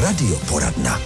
Radioporadna.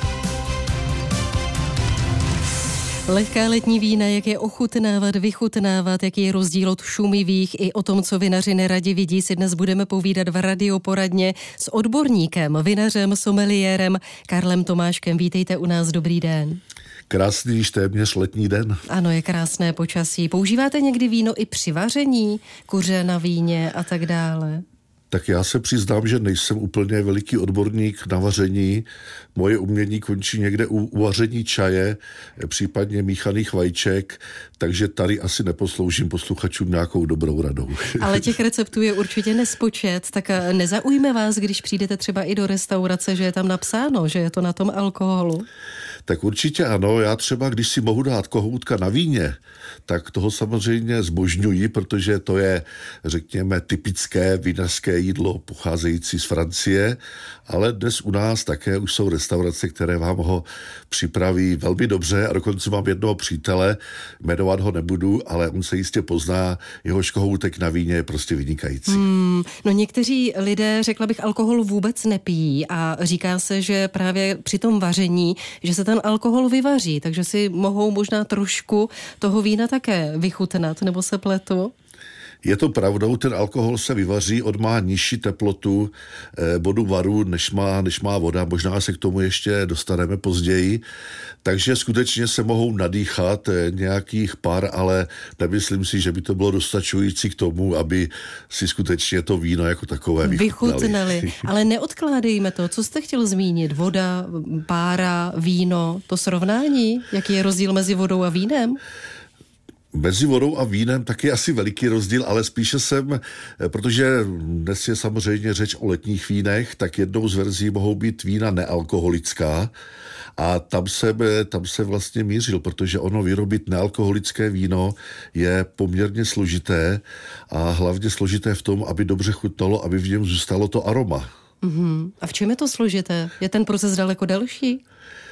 Lehká letní vína, jak je ochutnávat, vychutnávat, jaký je rozdíl od šumivých, i o tom, co vinaři neradi vidí, si dnes budeme povídat v Radioporadně s odborníkem, vinařem, someliérem Karlem Tomáškem. Vítejte u nás, dobrý den. Krásný, již téměř letní den. Ano, je krásné počasí. Používáte někdy víno i při vaření, kuře na víně a tak dále? Tak já se přiznám, že nejsem úplně veliký odborník na vaření. Moje umění končí někde u vaření čaje, případně míchaných vajíček, takže tady asi neposloužím posluchačům nějakou dobrou radou. Ale těch receptů je určitě nespočet, tak nezaujme vás, když přijdete třeba i do restaurace, že je tam napsáno, že je to na tom alkoholu? Tak určitě ano, já třeba, když si mohu dát kohoutka na víně, tak toho samozřejmě zbožňuji, protože to je, řekněme, typické vinařské jídlo pocházející z Francie, ale dnes u nás také už jsou restaurace, které vám ho připraví velmi dobře a dokonce mám jednoho přítele, jmenovat ho nebudu, ale on se jistě pozná, jehož kohoutek na víně je prostě vynikající. No někteří lidé, řekla bych, alkohol vůbec nepijí a říká se, že právě při tom vaření, že se ten alkohol vyvaří, takže si mohou možná trošku toho vína také vychutnat, nebo se pletu? Je to pravdou, ten alkohol se vyvaří, on má nižší teplotu bodu varu, než má voda, možná se k tomu ještě dostaneme později, takže skutečně se mohou nadýchat nějakých pár, ale nemyslím si, že by to bylo dostačující k tomu, aby si skutečně to víno jako takové vychutnali. Ale neodkládejme to, co jste chtěl zmínit, voda, pára, víno, to srovnání, jaký je rozdíl mezi vodou a vínem? Mezi vodou a vínem taky asi veliký rozdíl, ale spíše protože dnes je samozřejmě řeč o letních vínech, tak jednou z verzí mohou být vína nealkoholická a tam se vlastně mířil, protože ono vyrobit nealkoholické víno je poměrně složité a hlavně složité v tom, aby dobře chutnalo, aby v něm zůstalo to aroma. A v čem je to složité? Je ten proces daleko delší?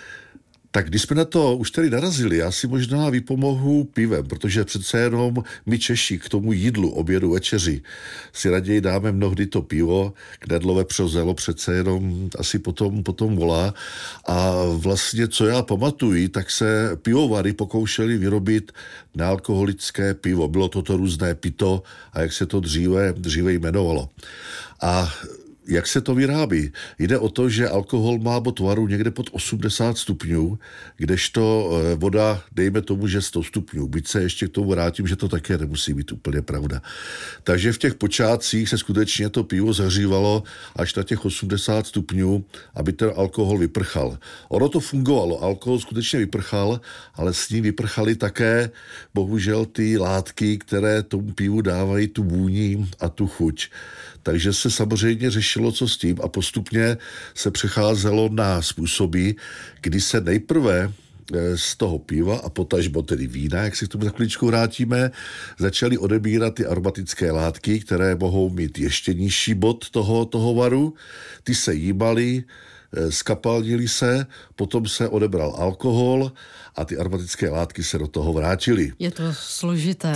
Tak když jsme na to už tady narazili, já si možná vypomohu pivem, protože přece jenom my Češi k tomu jídlu, obědu, večeři si raději dáme mnohdy to pivo, knedlo, vepřo, zelo přece jenom asi potom volá. A vlastně, co já pamatuji, tak se pivovary pokoušeli vyrobit nealkoholické pivo. Bylo to různé pito a jak se to dříve jmenovalo. A jak se to vyrábí? Jde o to, že alkohol má bod varu někde pod 80 stupňů, kdežto voda, dejme tomu, že 100 stupňů. Byť se ještě k tomu vrátím, že to také nemusí být úplně pravda. Takže v těch počátcích se skutečně to pivo zahřívalo až na těch 80 stupňů, aby ten alkohol vyprchal. Ono to fungovalo, alkohol skutečně vyprchal, ale s ním vyprchaly také bohužel ty látky, které tomu pivu dávají tu vůni a tu chuť. Takže se samozřejmě řešilo, co s tím a postupně se přecházelo na způsoby, kdy se nejprve z toho piva a potažmo tedy vína, jak si k tomu za chviličku vrátíme, začaly odebírat ty aromatické látky, které mohou mít ještě nižší bod toho varu. Ty se jímaly, skapalnily se, potom se odebral alkohol a ty aromatické látky se do toho vrátily. Je to složité,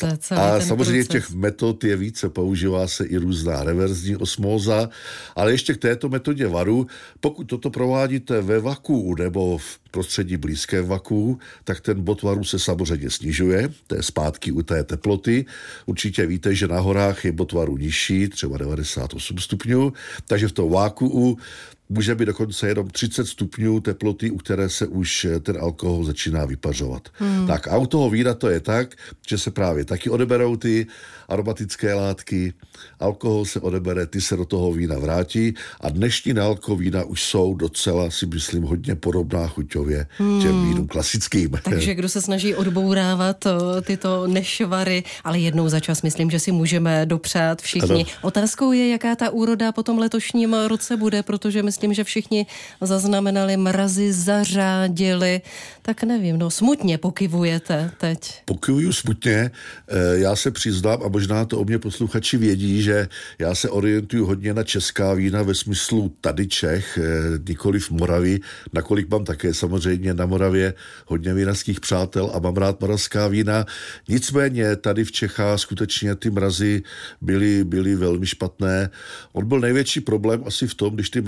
a samozřejmě těch metod je více, používá se i různá reverzní osmóza, ale ještě k této metodě varu, pokud toto provádíte ve vakuu nebo v prostředí blízké vakuu, tak ten bod varu se samozřejmě snižuje, to je zpátky u té teploty. Určitě víte, že na horách je bod varu nižší, třeba 98 stupňů, takže v tom vakuu může být dokonce jenom 30 stupňů teploty, u které se už ten alkohol začíná vypařovat. Tak a u toho vína to je tak, že se právě taky odeberou ty aromatické látky, alkohol se odebere, ty se do toho vína vrátí a dnešní nealkoholické vína už jsou docela, si myslím, hodně podobná chuťově těm vínům klasickým. Takže kdo se snaží odbourávat tyto nešvary, ale jednou za čas myslím, že si můžeme dopřát všichni. Ano. Otázkou je, jaká ta úroda po tom letošním roce bude, protože myslím, že všichni zaznamenali mrazy, zařádili, tak nevím, smutně pokyvujete teď. Pokyvuju smutně, já se přiznám a možná to o mě posluchači vědí, že já se orientuju hodně na česká vína ve smyslu tady Čech, nikoliv Moravy, nakolik mám také samozřejmě na Moravě hodně vinařských přátel a mám rád moravská vína. Nicméně tady v Čechách skutečně ty mrazy byly velmi špatné. On byl největší problém asi v tom, když ty mrazy jsou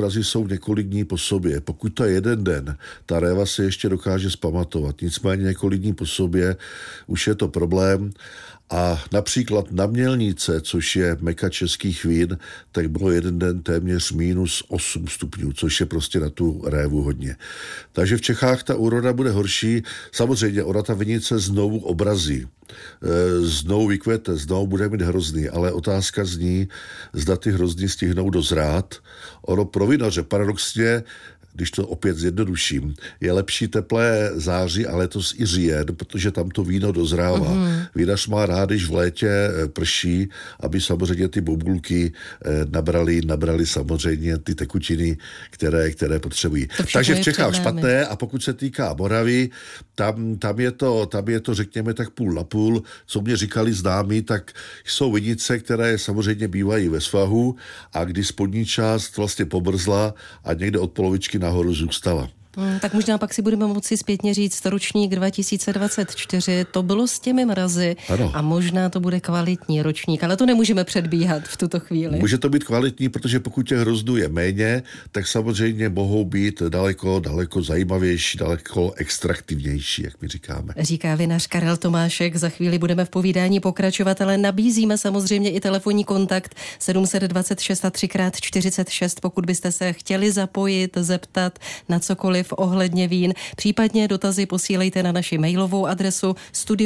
jsou několik dní po sobě. Pokud to je jeden den, ta réva se ještě dokáže zpamatovat. Nicméně několik dní po sobě už je to problém. A například na Mělnice, což je meka českých vín, tak bylo jeden den téměř -8 stupňů, což je prostě na tu révu hodně. Takže v Čechách ta úroda bude horší. Samozřejmě ona ta vinice znovu obrazí. Znovu vykvete, znovu bude mít hrozný, ale otázka zní, zda ty hrozny stihnou dozrát. Ono pro vinaře paradoxně, když to opět zjednoduším, je lepší teplé září a letos i říjen, protože tam to víno dozrává. Vinař má rád, když v létě prší, aby samozřejmě ty bobulky nabrali samozřejmě ty tekutiny, které potřebují. Takže v Čechách špatné, a pokud se týká Moravy, tam je to řekněme tak půl na půl. Co mě říkali známí, tak jsou vinice, které samozřejmě bývají ve svahu a když spodní část vlastně pobrzla a někde od polovičky nahoru zůstala. Tak možná pak si budeme moci zpětně říct, ročník 2024, to bylo s těmi mrazy. Ano. A možná to bude kvalitní ročník, ale to nemůžeme předbíhat v tuto chvíli. Může to být kvalitní, protože pokud těch hrozdů je méně, tak samozřejmě mohou být daleko zajímavější, daleko extraktivnější, jak my říkáme. Říká vinař Karel Tomášek, za chvíli budeme v povídání pokračovat, ale nabízíme samozřejmě i telefonní kontakt 726 a 3x46, pokud byste se chtěli zapojit, zeptat na cokoliv ohledně vín. Případně dotazy posílejte na naši mailovou adresu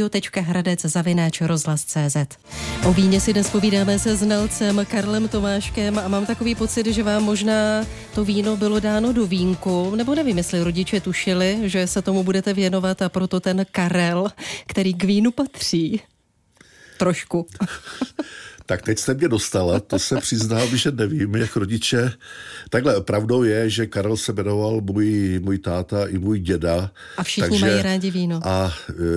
studio.hradec@rozhlas.cz. O víně si dnes povídáme se znalcem Karlem Tomáškem a mám takový pocit, že vám možná to víno bylo dáno do vínku, nebo nevím, jestli rodiče tušili, že se tomu budete věnovat a proto ten Karel, který k vínu patří. Trošku. Tak teď jste mě dostala, to se přiznám, že nevím, jak rodiče. Takhle pravdou je, že Karel se jmenoval můj táta i můj děda. A všichni mají rádi víno. A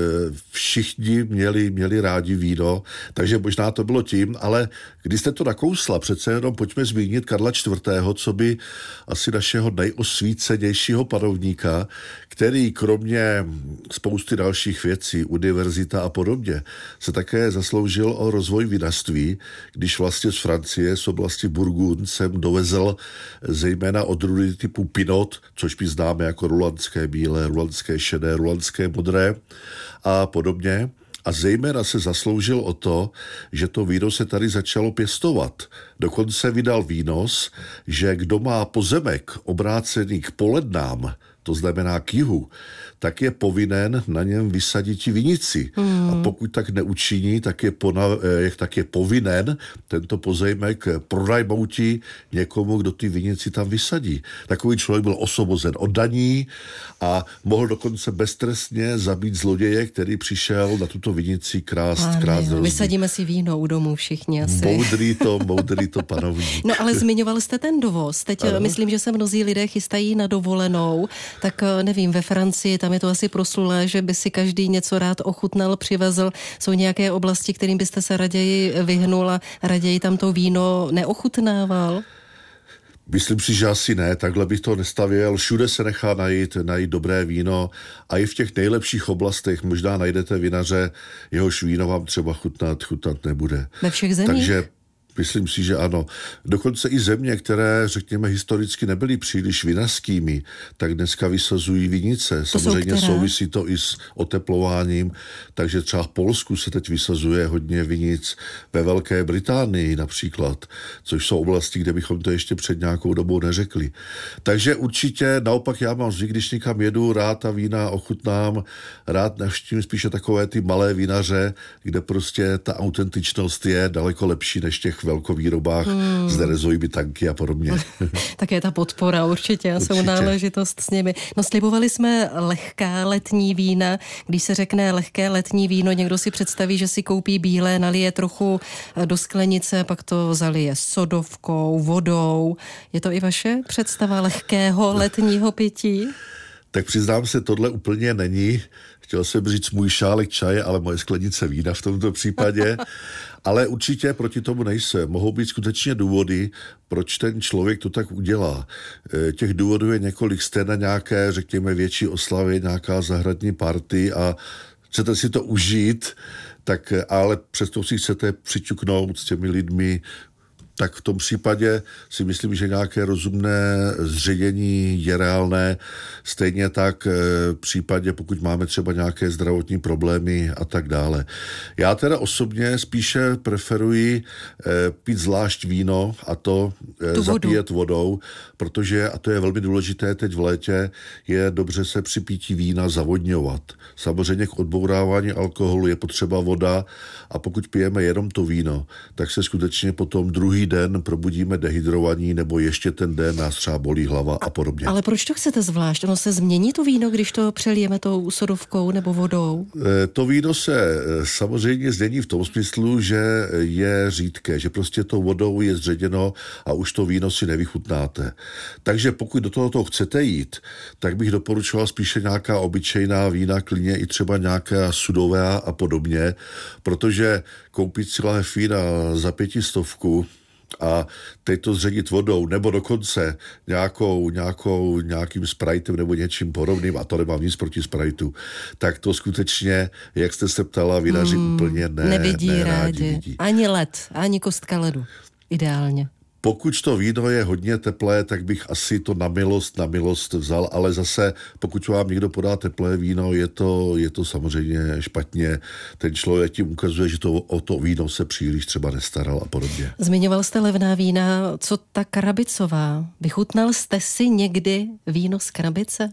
všichni měli rádi víno, takže možná to bylo tím, ale když jste to nakousla, přece jenom pojďme zmínit Karla IV., co by asi našeho nejosvícenějšího panovníka, který kromě spousty dalších věcí, univerzita a podobně, se také zasloužil o rozvoj vinařství, když vlastně z Francie, z oblasti Burgund, sem dovezl zejména odrůdy typu Pinot, což my známe jako rulandské bílé, rulandské šedé, rulandské modré a podobně. A zejména se zasloužil o to, že to víno se tady začalo pěstovat. Dokonce vydal výnos, že kdo má pozemek obrácený k polednám, to znamená k jihu, tak je povinen na něm vysadit vinici. A pokud tak neučiní, tak je povinen tento pozemek pronajmouti někomu, kdo ty vinici tam vysadí. Takový člověk byl osvobozen od daní a mohl dokonce beztrestně zabít zloděje, který přišel na tuto vinici krást rozdíl. Vysadíme si víno u domu všichni asi. Moudrý to panovník. No ale zmiňoval jste ten dovoz. Teď myslím, že se mnozí lidé chystají na dovolenou, tak nevím, ve Francii tam je to asi proslulé, že by si každý něco rád ochutnal, přivezl. Jsou nějaké oblasti, kterým byste se raději vyhnul a raději tam to víno neochutnával? Myslím si, že asi ne, takhle bych to nestavěl. Všude se nechá najít dobré víno a i v těch nejlepších oblastech možná najdete vinaře, jehož víno vám třeba chutnat nebude. Ve všech zemích? Takže myslím si, že ano. Dokonce i země, které, řekněme, historicky nebyly příliš vinařskými, tak dneska vysazují vinice. Samozřejmě souvisí to i s oteplováním, takže třeba v Polsku se teď vysazuje hodně vinic, ve Velké Británii například, což jsou oblasti, kde bychom to ještě před nějakou dobou neřekli. Takže určitě, naopak já mám zvyk, když někam jedu, rád ta vína ochutnám, rád navštívím spíše takové ty malé vinaře, kde prostě ta autentičnost je daleko lepší než těch velkovýrobách s nerezovými tanky a podobně. Také ta podpora určitě. Jsou náležitost s nimi. No slibovali jsme lehká letní vína. Když se řekne lehké letní víno, někdo si představí, že si koupí bílé, nalije trochu do sklenice, pak to zalije sodovkou, vodou. Je to i vaše představa lehkého letního pití? Tak přiznám se, tohle úplně není. Chtěl jsem říct můj šálek čaje, ale moje sklenice vína v tomto případě. Ale určitě proti tomu nejsem. Mohou být skutečně důvody, proč ten člověk to tak udělá. Těch důvodů je několik, jste na nějaké, řekněme, větší oslavě, nějaká zahradní party a chcete si to užít, tak ale přesto si chcete přiťuknout s těmi lidmi tak v tom případě si myslím, že nějaké rozumné zředění je reálné. Stejně tak v případě, pokud máme třeba nějaké zdravotní problémy a tak dále. Já teda osobně spíše preferuji pít zvlášť víno a to zapíjet vodou, protože, a to je velmi důležité teď v létě, je dobře se při pití vína zavodňovat. Samozřejmě k odbourávání alkoholu je potřeba voda a pokud pijeme jenom to víno, tak se skutečně potom druhý den probudíme dehydrovaní nebo ještě ten den nás třeba bolí hlava a podobně. Ale proč to chcete zvlášť? Ono se změní to víno, když to přelijeme tou sodovkou nebo vodou? To víno se samozřejmě změní v tom smyslu, že je řídké, že prostě tou vodou je zředěno a už to víno si nevychutnáte. Takže pokud do tohoto chcete jít, tak bych doporučoval spíše nějaká obyčejná vína, klidně i třeba nějaká sudová a podobně, protože koupit si lahev vína za 500 a teď to zředit vodou, nebo dokonce nějakým Spritem nebo něčím podobným, a to nemám nic proti Spritu, tak to skutečně, jak jste se ptala, vinaři úplně nevidí rádi. Vidí. Ani led, ani kostka ledu. Ideálně. Pokud to víno je hodně teplé, tak bych asi to na milost vzal, ale zase, pokud vám někdo podá teplé víno, je to samozřejmě špatně. Ten člověk tím ukazuje, že o to víno se příliš třeba nestaral a podobně. Zmiňoval jste levná vína, co ta krabicová? Vychutnal jste si někdy víno z krabice?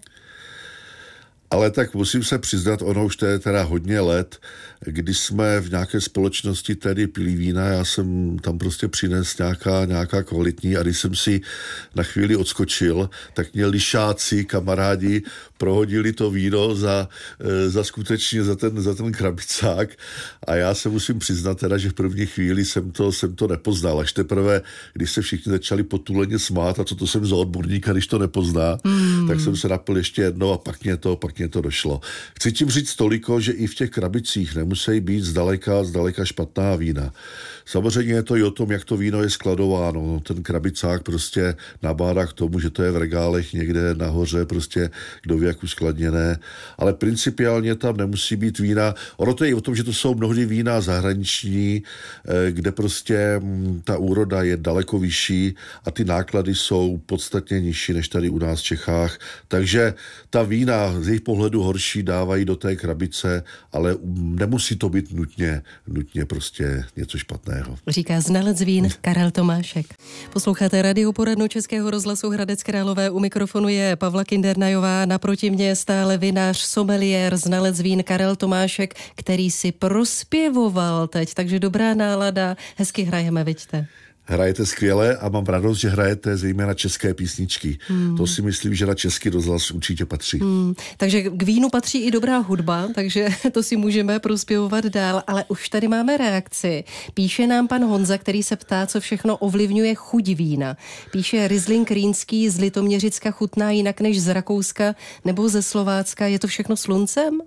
Ale tak musím se přiznat, ono už to je teda hodně let, kdy jsme v nějaké společnosti tedy pili vína, já jsem tam prostě přinesl nějaká kvalitní a když jsem si na chvíli odskočil, tak mě lišáci, kamarádi prohodili to víno za skutečně za ten krabicák a já se musím přiznat teda, že v první chvíli jsem to nepoznal, až teprve, když se všichni začali potuleně smát a co to jsem za odborníka, když to nepozná, tak jsem se napil ještě jedno a pak mě to došlo. Chci tím říct toliko, že i v těch krabicích nemusí být zdaleka špatná vína. Samozřejmě je to i o tom, jak to víno je skladováno. Ten krabicák prostě nabádá k tomu, že to je v regálech někde nahoře, prostě kdo ví, jak uskladněné. Ale principiálně tam nemusí být vína. Ono to je i o tom, že to jsou mnohdy vína zahraniční, kde prostě ta úroda je daleko vyšší a ty náklady jsou podstatně nižší než tady u nás v Čechách. Takže ta vína z jejich pohledu horší dávají do té krabice, ale nemusí to být nutně prostě něco špatného. Říká znalec vín Karel Tomášek. Posloucháte radioporadnu Českého rozhlasu Hradec Králové. U mikrofonu je Pavla Kindernajová, naproti mě stále vinář, someliér, znalec vín Karel Tomášek, který si prospěvoval teď, takže dobrá nálada, hezky hrajeme, vidíte. Hrajete skvěle a mám radost, že hrajete zejména české písničky. To si myslím, že na Český rozhlas určitě patří. Takže k vínu patří i dobrá hudba, takže to si můžeme prospěvovat dál, ale už tady máme reakci. Píše nám pan Honza, který se ptá, co všechno ovlivňuje chuť vína. Píše, Riesling rýnský z Litoměřicka chutná jinak než z Rakouska nebo ze Slovácka. Je to všechno sluncem?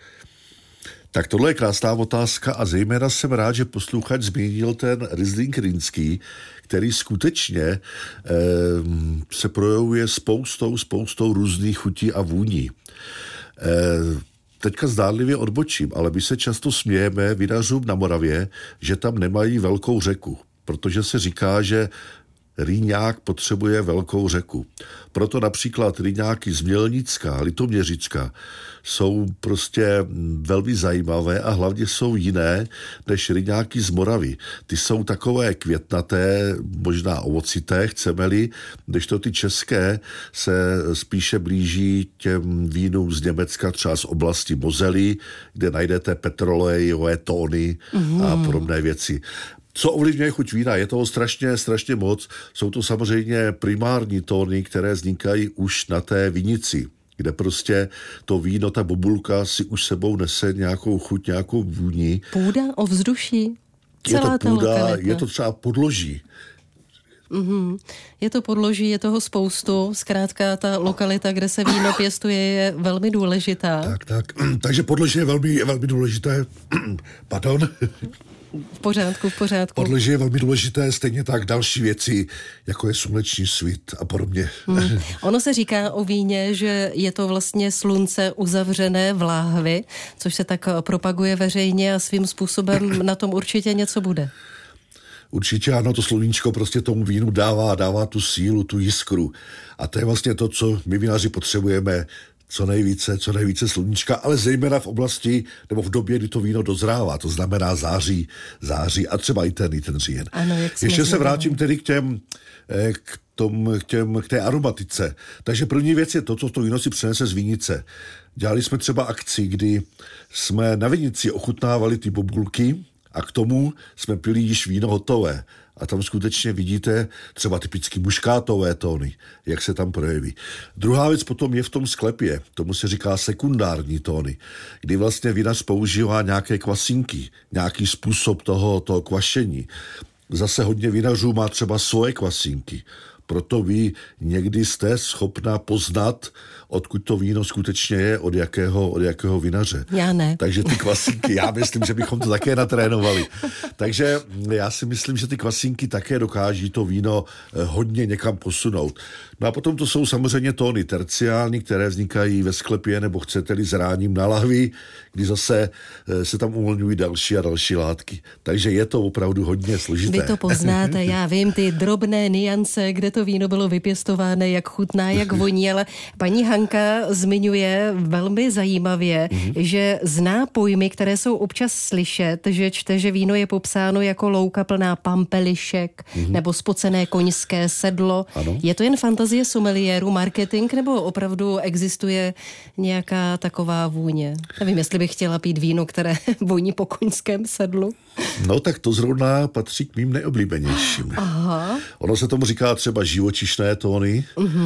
Tak tohle je krásná otázka a zejména jsem rád, že posluchač zmínil ten Riesling rýnský, který skutečně se projevuje spoustou různých chutí a vůní. Teďka zdánlivě odbočím, ale my se často smějeme vinařům na Moravě, že tam nemají velkou řeku, protože se říká, že rýňák potřebuje velkou řeku. Proto například rýňáky z Mělnicka, Litoměřicka jsou prostě velmi zajímavé a hlavně jsou jiné než rýňáky z Moravy. Ty jsou takové květnaté, možná ovocité, chceme-li, kdežto ty české se spíše blíží těm vínům z Německa, třeba z oblasti Mosely, kde najdete petrolejové tóny a podobné věci. Co ovlivňuje chuť vína? Je toho strašně moc. Jsou to samozřejmě primární tóny, které vznikají už na té vinici, kde prostě to víno, ta bobulka si už sebou nese nějakou chuť, nějakou vůni. Půda, ovzduší? Je to půda, je to třeba podloží. Je to podloží, je toho spoustu. Zkrátka ta lokalita, kde se víno pěstuje, je velmi důležitá. Tak. Takže podloží je velmi důležité. Pardon. V pořádku. Podloží je velmi důležité, stejně tak další věci, jako je sluneční svit a podobně. Ono se říká o víně, že je to vlastně slunce uzavřené v láhvi, což se tak propaguje veřejně a svým způsobem na tom určitě něco bude. Určitě ano, to sluníčko prostě tomu vínu dává tu sílu, tu jiskru. A to je vlastně to, co my vinaři potřebujeme, co nejvíce sluníčka, ale zejména v oblasti nebo v době, kdy to víno dozrává, to znamená září a třeba i ten říjen. Ano, ještě se vrátím tedy k té aromatice. Takže první věc je to víno si přinese z vinice. Dělali jsme třeba akci, kdy jsme na vinici ochutnávali ty bobulky a k tomu jsme pili již víno hotové. A tam skutečně vidíte třeba typicky muškátové tóny, jak se tam projeví. Druhá věc potom je v tom sklepě, tomu se říká sekundární tóny, kdy vlastně vinař používá nějaké kvasinky, nějaký způsob toho kvašení. Zase hodně vinařů má třeba svoje kvasinky. Proto vy někdy jste schopná poznat, odkud to víno skutečně je, od jakého vinaře. Já ne. Takže ty kvasinky, já myslím, že bychom to také natrénovali. Takže já si myslím, že ty kvasinky také dokáží to víno hodně někam posunout. No a potom to jsou samozřejmě tóny terciální, které vznikají ve sklepě, nebo chcete-li zráním na lahvi, kdy zase se tam uvolňují další a další látky. Takže je to opravdu hodně složité. Vy to poznáte, já vím, ty drobné nuance, kde to víno bylo vypěstováno, jak chutná, jak voní, ale paní Hanka zmiňuje velmi zajímavě, že zná pojmy, které jsou občas slyšet, že čte, že víno je popsáno jako louka plná pampelišek nebo spocené koňské sedlo. Ano. Je to jen fantazie someliéru, marketing, nebo opravdu existuje nějaká taková vůně? Nevím, jestli bych chtěla pít víno, které voní po koňském sedlu. No tak to zrovna patří k mým nejoblíbenějším. Aha. Ono se tomu říká třeba živočišné tóny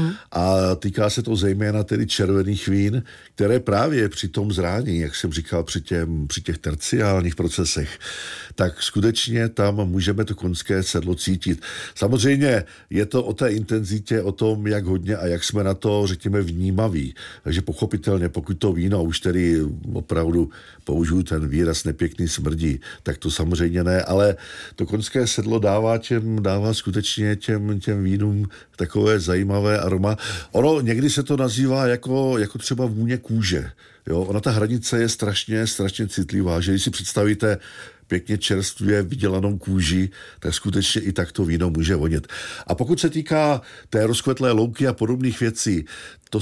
a týká se to zejména tedy červených vín, které právě při tom zrání, jak jsem říkal, při těch terciálních procesech, tak skutečně tam můžeme to koňské sedlo cítit. Samozřejmě je to o té intenzitě, o tom, jak hodně a jak jsme na to, řekněme, vnímaví. Takže pochopitelně, pokud to víno už tedy opravdu použiju ten výraz nepěkný smrdí, tak to samozřejmě ne, ale to koňské sedlo dává skutečně těm vínům takové zajímavé aroma. Ono někdy se to nazývá jako třeba vůně kůže. Jo? Ona ta hranice je strašně citlivá, že když si představíte pěkně čerstvě vydělanou kůži, tak skutečně i tak to víno může vonět. A pokud se týká té rozkvetlé louky a podobných věcí, to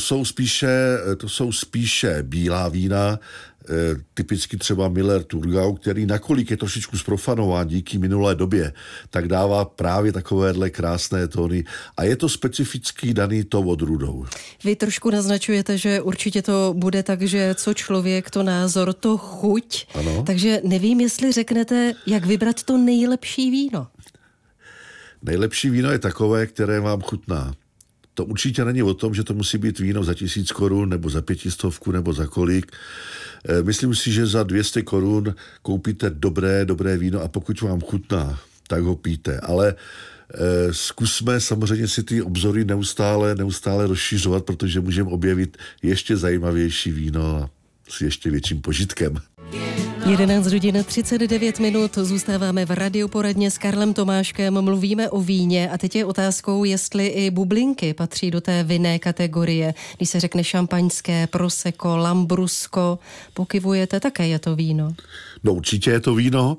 jsou spíše bílá vína, typicky třeba Miller Thurgau, který nakolik je trošičku zprofanován díky minulé době, tak dává právě takovéhle krásné tóny a je to specifický daný tou odrůdou. Vy trošku naznačujete, že určitě to bude tak, že co člověk, to názor, to chuť. Ano. Takže nevím, jestli řeknete, jak vybrat to nejlepší víno. Nejlepší víno je takové, které vám chutná. To určitě není o tom, že to musí být víno za 1000 korun, nebo za 500 nebo za kolik. Myslím si, že za 200 korun koupíte dobré víno a pokud vám chutná, tak ho pijte. Ale zkusme samozřejmě si ty obzory neustále rozšiřovat, protože můžeme objevit ještě zajímavější víno a s ještě větším požitkem. 11 hodin 39 minut, zůstáváme v radioporadně s Karlem Tomáškem, mluvíme o víně a teď je otázkou, jestli i bublinky patří do té vinné kategorie. Když se řekne šampaňské, prosecco, lambrusco, pokyvujete, také je to víno? No určitě je to víno,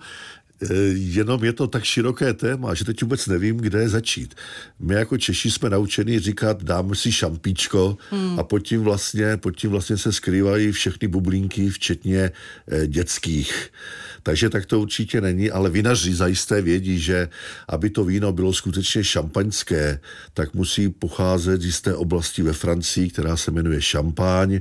jenom je to tak široké téma, že teď vůbec nevím, kde začít. My jako Češi jsme naučeni říkat, dáme si šampíčko a pod tím vlastně se skrývají všechny bublinky, včetně dětských. Takže tak to určitě není, ale vinaři zajisté vědí, že aby to víno bylo skutečně šampaňské, tak musí pocházet z jisté oblasti ve Francii, která se jmenuje Šampaň.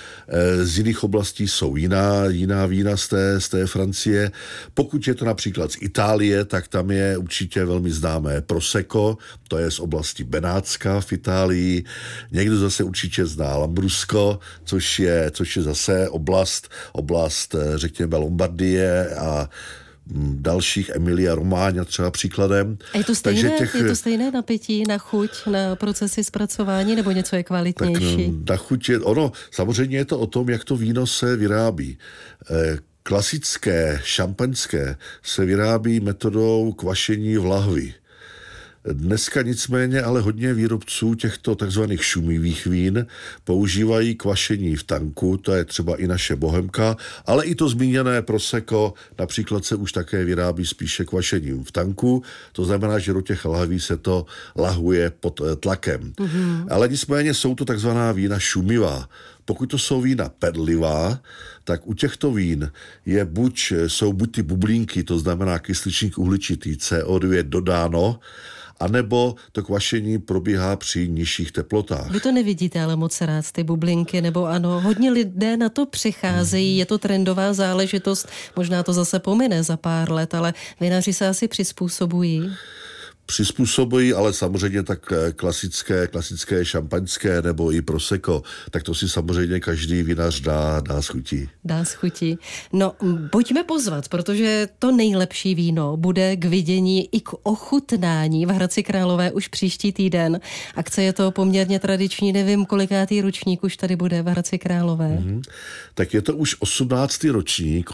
Z jiných oblastí jsou jiná vína z té Francie. Pokud je to například z Itálie, tak tam je určitě velmi známé Prosecco, to je z oblasti Benátska v Itálii. Někdo zase určitě zná Lambrusco, což je zase oblast řekněme Lombardie a dalších, Emilia Romagna třeba příkladem. A je to stejné na pití, na chuť, na procesy zpracování, nebo něco je kvalitnější? Tak na chuť samozřejmě je to o tom, jak to víno se vyrábí. Klasické šampaňské se vyrábí metodou kvašení v lahvi. Dneska nicméně ale hodně výrobců těchto takzvaných šumivých vín používají kvašení v tanku, to je třeba i naše Bohemka, ale i to zmíněné Prosecco například se už také vyrábí spíše kvašením v tanku, to znamená, že do těch lahví se to lahuje pod tlakem. Ale nicméně jsou to takzvaná vína šumivá. Pokud to jsou vína pedlivá, tak u těchto vín jsou buď ty bublínky, to znamená kysličník uhličitý CO2 dodáno, anebo to kvašení probíhá při nižších teplotách. Vy to nevidíte ale moc rád, ty bublinky, nebo ano, hodně lidé na to přicházejí, je to trendová záležitost, možná to zase pomine za pár let, ale vinaři se asi přizpůsobují. Přizpůsobují, ale samozřejmě tak klasické šampaňské nebo i prosecco, tak to si samozřejmě každý vinař dá schutí. Dá schutí. No, pojďme pozvat, protože to nejlepší víno bude k vidění i k ochutnání v Hradci Králové už příští týden. Akce je to poměrně tradiční, nevím, kolikátý ročník už tady bude v Hradci Králové. Tak je to už 18. ročník,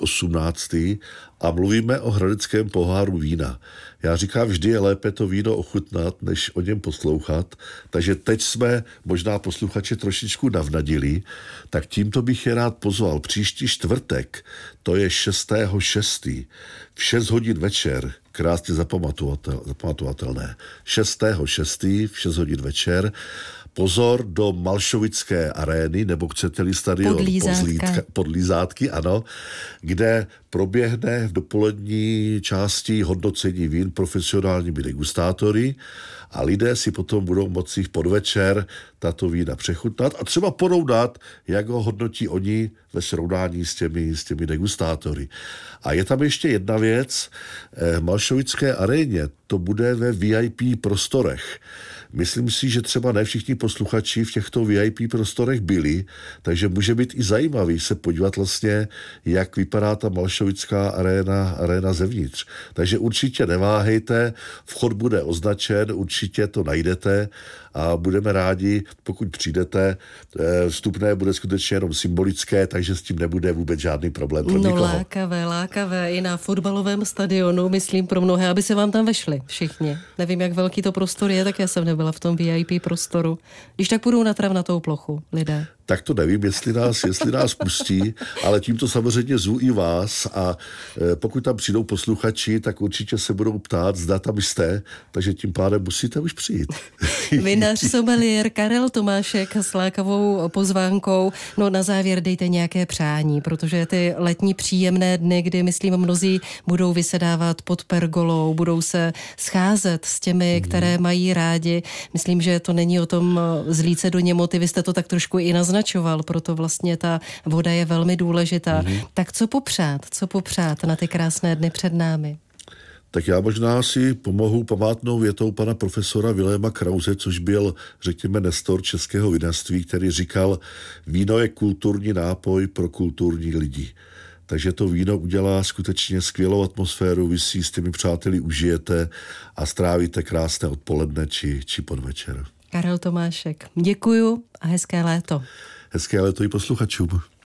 a mluvíme o hradeckém poháru vína. Já říkám, vždy je lépe to víno ochutnat, než o něm poslouchat, takže teď jsme možná posluchače trošičku navnadili, tak tímto bych je rád pozval. Příští čtvrtek, to je 6.6. v 6 hodin večer, krásně zapamatovatelné. 6.6. v 6 hodin večer, pozor do Malšovické arény, nebo chcete-li stadion Podlízátky, ano, kde proběhne v dopolední části hodnocení vín profesionálními degustátory a lidé si potom budou moci v podvečer tato vína přechutnat a třeba porovnat, jak ho hodnotí oni ve srovnání s těmi degustátory. A je tam ještě jedna věc, v Malšovické aréně to bude ve VIP prostorech. Myslím si, že třeba ne všichni posluchači v těchto VIP prostorech byli, takže může být i zajímavý se podívat vlastně, jak vypadá ta Malšovická aréna zevnitř. Takže určitě neváhejte, vchod bude označen, určitě to najdete a budeme rádi, pokud přijdete. Vstupné bude skutečně jenom symbolické, takže s tím nebude vůbec žádný problém pro nikoho. Lákavé i na fotbalovém stadionu, myslím pro mnohé, aby se vám tam vešli všichni. Nevím, jak velký to prostor je, tak já jsem nebyla v tom VIP prostoru. Když tak půjdou na travnatou plochu lidé. Tak to nevím, jestli nás pustí, ale tímto samozřejmě zvu i vás a pokud tam přijdou posluchači, tak určitě se budou ptát, zda tam jste, takže tím pádem musíte už přijít. Vinař sommelier Karel Tomášek s lákavou pozvánkou. No na závěr dejte nějaké přání, protože ty letní příjemné dny, kdy myslím mnozí budou vysedávat pod pergolou, budou se scházet s těmi, které mají rádi. Myslím, že to není o tom zlít se do němoty, vy jste to tak trošku i naznačoval, proto vlastně ta voda je velmi důležitá. Tak co popřát na ty krásné dny před námi? Tak já možná si pomohu památnou větou pana profesora Viléma Krause, což byl, řekněme, nestor českého vinařství, který říkal, víno je kulturní nápoj pro kulturní lidi. Takže to víno udělá skutečně skvělou atmosféru, vy si s těmi přáteli užijete a strávíte krásné odpoledne či podvečer. Karel Tomášek, děkuju a hezké léto. Hezké léto i posluchačům.